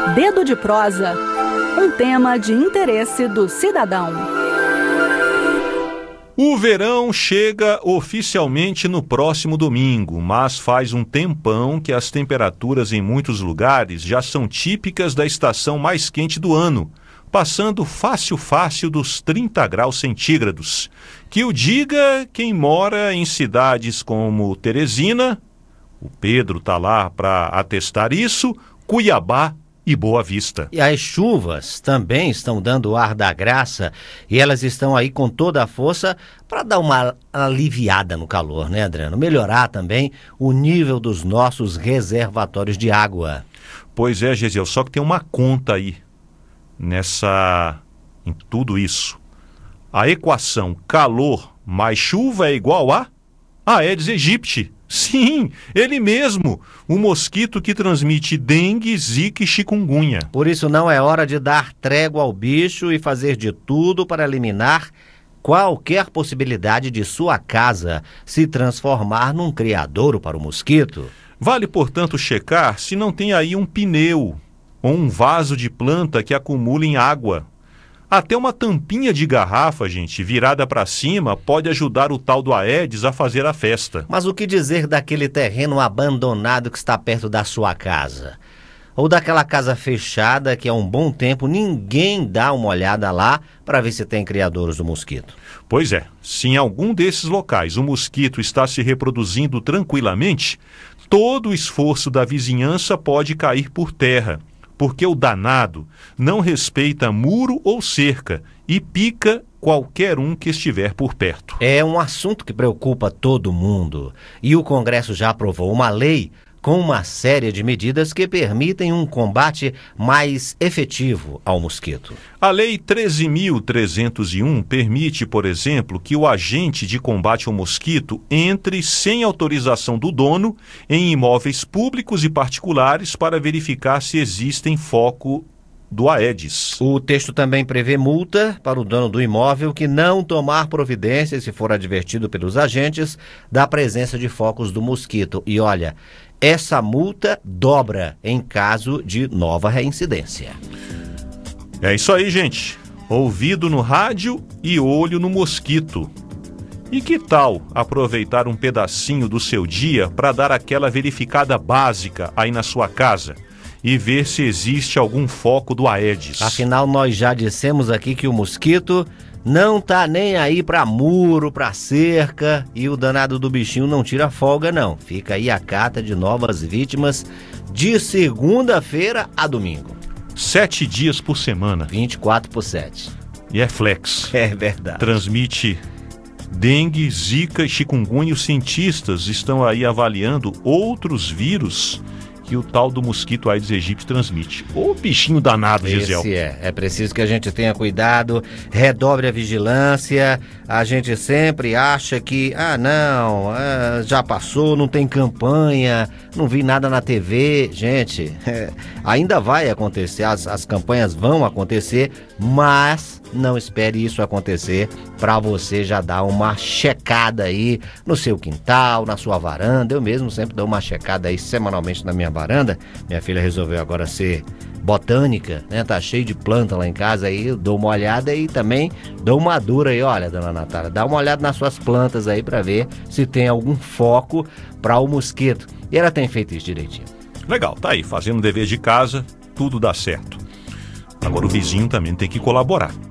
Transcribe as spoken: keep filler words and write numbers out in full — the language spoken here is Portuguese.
Dedo de prosa, um tema de interesse do cidadão. O verão chega oficialmente no próximo domingo, mas faz um tempão que as temperaturas em muitos lugares já são típicas da estação mais quente do ano, passando fácil fácil dos trinta graus centígrados. Que o diga quem mora em cidades como Teresina, o Pedro está lá para atestar isso, Cuiabá e Boa Vista. E as chuvas também estão dando o ar da graça e elas estão aí com toda a força para dar uma aliviada no calor, né, Adriano? Melhorar também o nível dos nossos reservatórios de água. Pois é, Gesiel, só que tem uma conta aí nessa, em tudo isso. A equação calor mais chuva é igual a Aedes aegypti. Sim, ele mesmo, o mosquito que transmite dengue, zika e chikungunya. Por isso não é hora de dar trégua ao bicho e fazer de tudo para eliminar qualquer possibilidade de sua casa se transformar num criadouro para o mosquito. Vale, portanto, checar se não tem aí um pneu ou um vaso de planta que acumulem água. Até uma tampinha de garrafa, gente, virada para cima, pode ajudar o tal do Aedes a fazer a festa. Mas o que dizer daquele terreno abandonado que está perto da sua casa? Ou daquela casa fechada que há um bom tempo ninguém dá uma olhada lá para ver se tem criadouros do mosquito? Pois é, se em algum desses locais o mosquito está se reproduzindo tranquilamente, todo o esforço da vizinhança pode cair por terra. Porque o danado não respeita muro ou cerca e pica qualquer um que estiver por perto. É um assunto que preocupa todo mundo. E o Congresso já aprovou uma lei com uma série de medidas que permitem um combate mais efetivo ao mosquito. A Lei treze mil trezentos e um permite, por exemplo, que o agente de combate ao mosquito entre sem autorização do dono em imóveis públicos e particulares para verificar se existem foco do Aedes. O texto também prevê multa para o dono do imóvel que não tomar providências se for advertido pelos agentes da presença de focos do mosquito. E olha, essa multa dobra em caso de nova reincidência. É isso aí, gente. Ouvido no rádio e olho no mosquito. E que tal aproveitar um pedacinho do seu dia para dar aquela verificada básica aí na sua casa e ver se existe algum foco do Aedes? Afinal, nós já dissemos aqui que o mosquito não tá nem aí pra muro, pra cerca, e o danado do bichinho não tira folga, não. Fica aí a cata de novas vítimas de segunda-feira a domingo. Sete dias por semana. vinte e quatro por sete. E é flex. É verdade. Transmite dengue, zika e chikungunya. Os cientistas estão aí avaliando outros vírus que o tal do mosquito Aedes aegypti transmite. Ô bichinho danado, Gisele. Esse é. É preciso que a gente tenha cuidado, redobre a vigilância. A gente sempre acha que, ah, não, ah, já passou, não tem campanha, não vi nada na T V. Gente, é, ainda vai acontecer, as, as campanhas vão acontecer, mas não espere isso acontecer para você já dar uma checada aí no seu quintal, na sua varanda. Eu mesmo sempre dou uma checada aí semanalmente na minha varanda. Minha filha resolveu agora ser botânica, né? Tá cheio de planta lá em casa, aí eu dou uma olhada e também dou uma dura aí. Olha, dona Natália, dá uma olhada nas suas plantas aí para ver se tem algum foco para o mosquito. E ela tem feito isso direitinho. Legal, tá aí, fazendo dever de casa, tudo dá certo. Agora o vizinho também tem que colaborar.